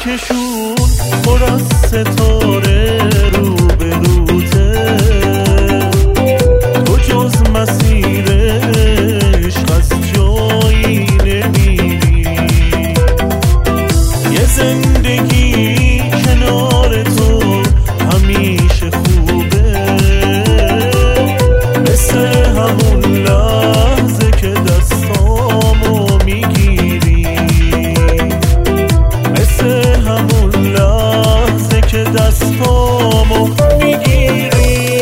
کهکشون پر از ستاره رو به روته، تو جز مسیر عشق از جایی نمیری. یه زندگی کنار تو همیشه خوبه، مثل همون لحظه که دستامو میگیری، مثل همون لحظه که دستامو میگیری.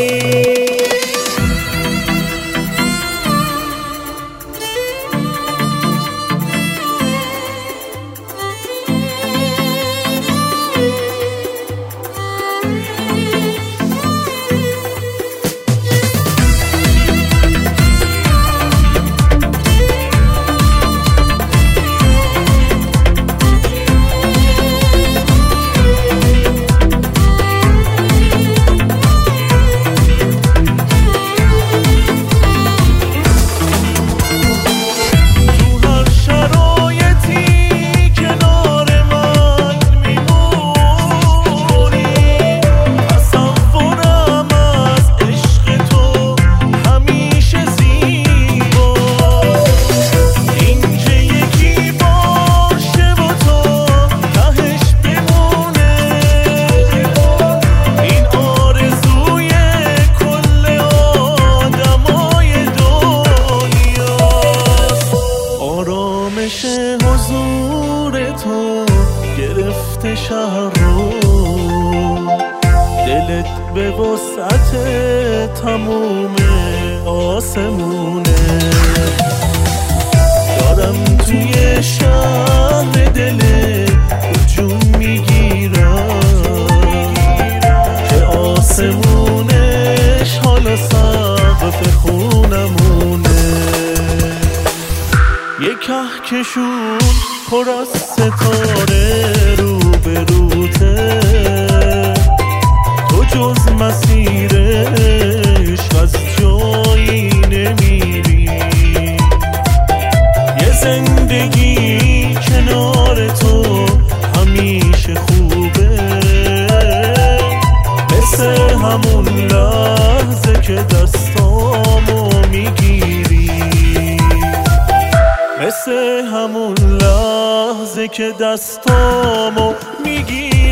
حضور تو گرفته شهر رو، دلت به وسعت تموم آسمونه. دارم توی شهر دلت هجوم میگیرم که آسمونش حالا سقف خونمونه. یک کهکشون پر از ستاره رو به روته، تو جز مسیر عشق از جایی نمیری. یه زندگی کنار تو همیشه خوبه، مثل همون لحظه که دستامو میگیری، مثل همون لحظه که دستامو میگیری.